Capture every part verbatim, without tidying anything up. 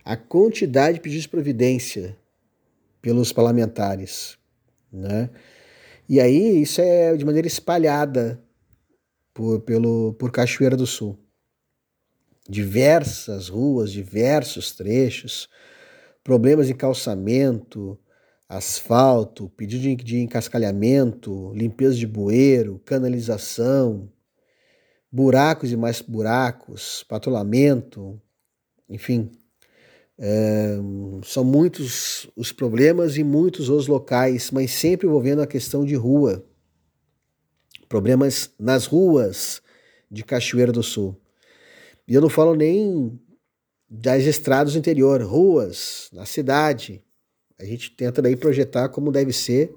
a quantidade de pedidos de providência pelos parlamentares, né? E aí isso é de maneira espalhada por, pelo, por Cachoeira do Sul. Diversas ruas, diversos trechos, problemas em calçamento, asfalto, pedido de, de encascalhamento, limpeza de bueiro, canalização, buracos e mais buracos, patrulhamento, enfim. É, são muitos os problemas e muitos os locais, mas sempre envolvendo a questão de rua. Problemas nas ruas de Cachoeira do Sul. E eu não falo nem das estradas do interior, ruas na cidade. A gente tenta daí projetar como deve ser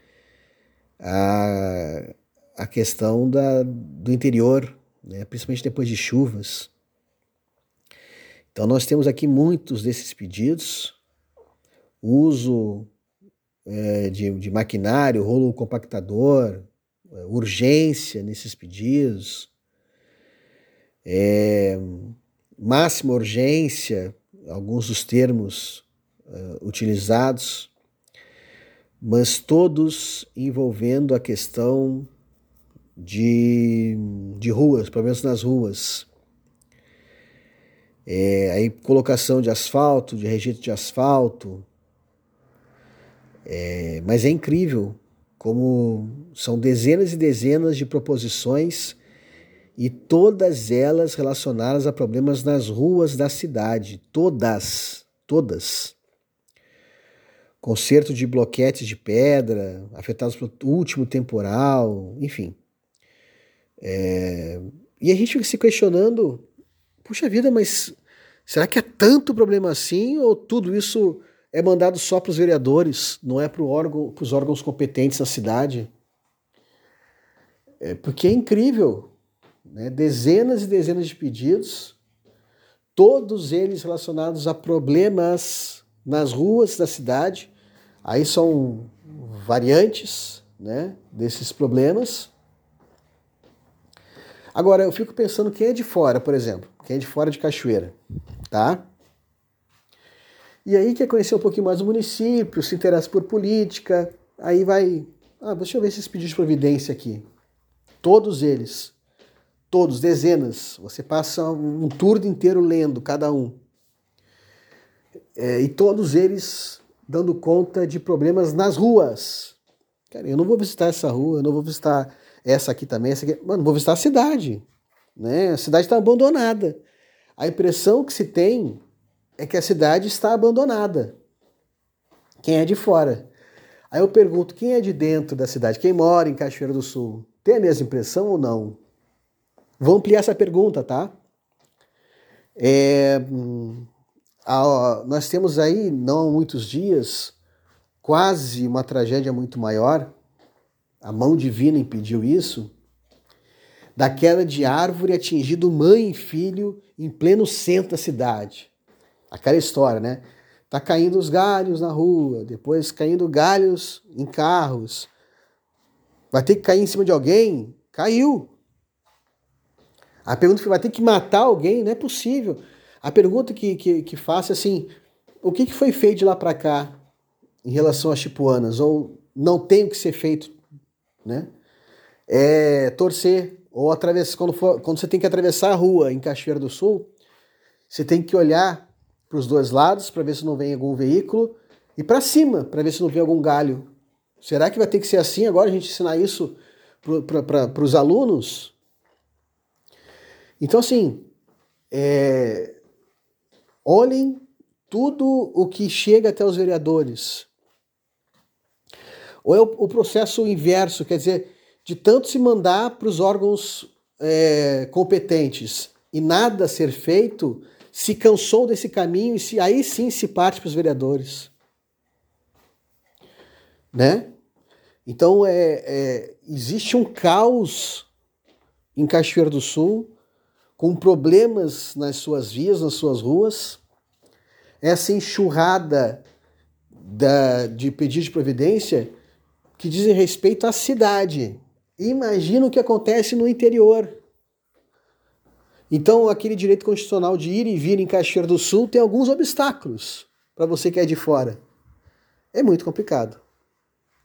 a, a questão da, do interior, né? Principalmente depois de chuvas. Então nós temos aqui muitos desses pedidos, uso é, de, de maquinário, rolo compactador, urgência nesses pedidos, é, máxima urgência, alguns dos termos uh, utilizados, mas todos envolvendo a questão de, de ruas, problemas nas ruas. É, aí colocação de asfalto, de rejeito de asfalto. É, mas é incrível como são dezenas e dezenas de proposições e todas elas relacionadas a problemas nas ruas da cidade. Todas, todas. Conserto de bloquetes de pedra, afetados pelo último temporal, enfim. É, e a gente fica se questionando, puxa vida, mas será que é tanto problema assim ou tudo isso é mandado só para os vereadores, não é para órgão, os órgãos competentes na cidade? É, porque é incrível, né? Dezenas e dezenas de pedidos, todos eles relacionados a problemas nas ruas da cidade. Aí são variantes, né, desses problemas. Agora, eu fico pensando quem é de fora, por exemplo, quem é de fora de Cachoeira, tá? E aí quer conhecer um pouquinho mais do município, se interessa por política, aí vai... Ah, deixa eu ver esses pedidos de providência aqui. Todos eles, todos, dezenas. Você passa um turno inteiro lendo cada um. É, e todos eles dando conta de problemas nas ruas. Cara, eu não vou visitar essa rua, eu não vou visitar essa aqui também, essa aqui. Mano, vou visitar a cidade, né? A cidade está abandonada. A impressão que se tem é que a cidade está abandonada. Quem é de fora? Aí eu pergunto, quem é de dentro da cidade? Quem mora em Cachoeira do Sul? Tem a mesma impressão ou não? Vou ampliar essa pergunta, tá? É, a, nós temos aí, não há muitos dias, quase uma tragédia muito maior, a mão divina impediu isso, da queda de árvore atingindo mãe e filho em pleno centro da cidade. Aquela história, né? Tá caindo os galhos na rua, depois caindo galhos em carros. Vai ter que cair em cima de alguém? Caiu. A pergunta que vai ter que matar alguém? Não é possível. A pergunta que, que, que faço é assim, o que, que foi feito de lá para cá em relação às chipuanas? Ou não tem o que ser feito, né? É torcer, ou atravessar, quando, for, quando você tem que atravessar a rua em Cachoeira do Sul, você tem que olhar para os dois lados para ver se não vem algum veículo e para cima para ver se não vem algum galho. Será que vai ter que ser assim agora, a gente ensinar isso para os alunos? Então, assim, é, olhem tudo o que chega até os vereadores. Ou é o, o processo inverso, quer dizer, de tanto se mandar para os órgãos é, competentes e nada ser feito, se cansou desse caminho e se, aí sim se parte para os vereadores. Né? Então, é, é, existe um caos em Cachoeira do Sul, com problemas nas suas vias, nas suas ruas. Essa enxurrada da, de pedido de providência que dizem respeito à cidade. Imagina o que acontece no interior. Então, aquele direito constitucional de ir e vir em Caxias do Sul tem alguns obstáculos para você que é de fora. É muito complicado.